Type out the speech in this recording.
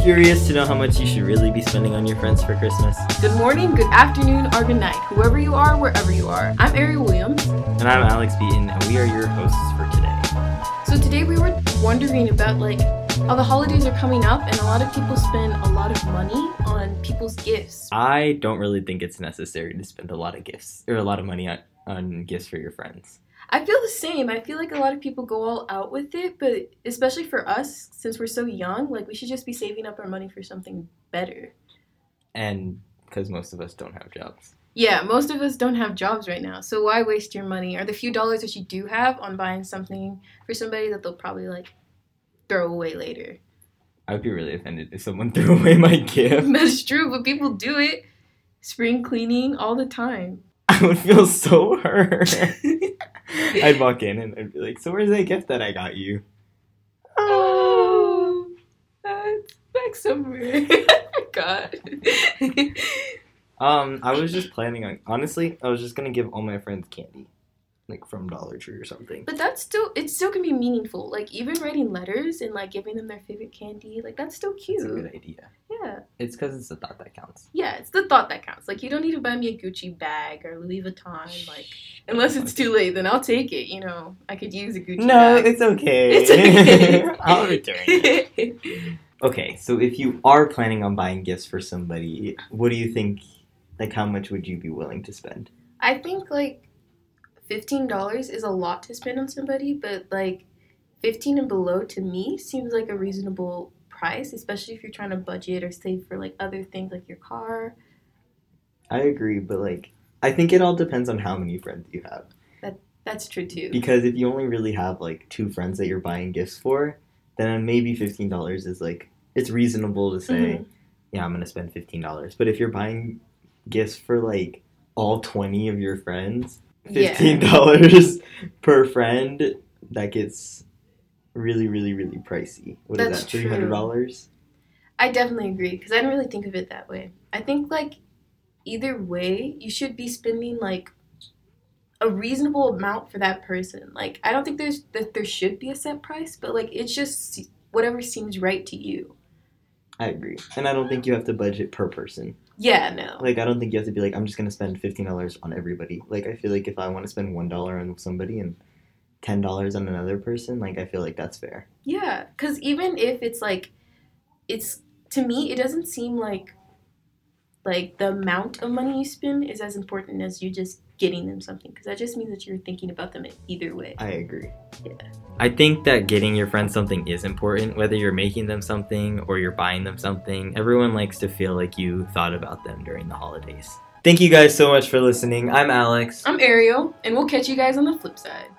Curious to know how much you should really be spending on your friends for Christmas? Good morning, good afternoon, or good night, whoever you are, wherever you are. I'm Ariel Williams. And I'm Alex Beaton, and we are your hosts for today. So today we were wondering about how the holidays are coming up, and a lot of people spend a lot of money on people's gifts. I don't really think it's necessary to spend a lot of money on gifts for your friends. I feel the same. I feel like a lot of people go all out with it, but especially for us, since we're so young, we should just be saving up our money for something better. And because most of us don't have jobs. Yeah, most of us don't have jobs right now, so why waste your money or the few dollars that you do have on buying something for somebody that they'll probably throw away later? I would be really offended if someone threw away my gift. That's true, but people do it. Spring cleaning all the time. I would feel so hurt. I'd walk in and I'd be like, so where's that gift that I got you? Oh, it's back somewhere. I forgot. I was just planning on, honestly, I was just going to give all my friends candy. From Dollar Tree or something. But it still can be meaningful. Even writing letters and giving them their favorite candy, that's still cute. It's a good idea. Yeah. It's because it's the thought that counts. Yeah, it's the thought that counts. You don't need to buy me a Gucci bag or Louis Vuitton, unless it's too late, then I'll take it, I could use a Gucci bag. No, it's okay. It's okay. I'll return it. Okay, so if you are planning on buying gifts for somebody, what do you think, how much would you be willing to spend? I think, $15 is a lot to spend on somebody, but 15 and below to me seems like a reasonable price, especially if you're trying to budget or save for other things like your car. I agree, but I think it all depends on how many friends you have. That's true too. Because if you only really have 2 friends that you're buying gifts for, then maybe $15 is it's reasonable to say, yeah, I'm gonna spend $15. But if you're buying gifts for all 20 of your friends, $15 per friend, that gets really, really, really pricey. What is that, $300? I definitely agree, because I didn't really think of it that way. I think, either way, you should be spending, a reasonable amount for that person. I don't think there should be a set price, but, it's just whatever seems right to you. I agree. And I don't think you have to budget per person. Yeah, no. I don't think you have to be I'm just going to spend $15 on everybody. I feel if I want to spend $1 on somebody and $10 on another person, I feel that's fair. Yeah, because even if it's to me, it doesn't seem like the amount of money you spend is as important as you just getting them something, because that just means that you're thinking about them either way. I agree. Yeah. I think that getting your friends something is important, whether you're making them something or you're buying them something. Everyone likes to feel like you thought about them during the holidays. Thank you guys so much for listening. I'm Alex. I'm Ariel, and we'll catch you guys on the flip side.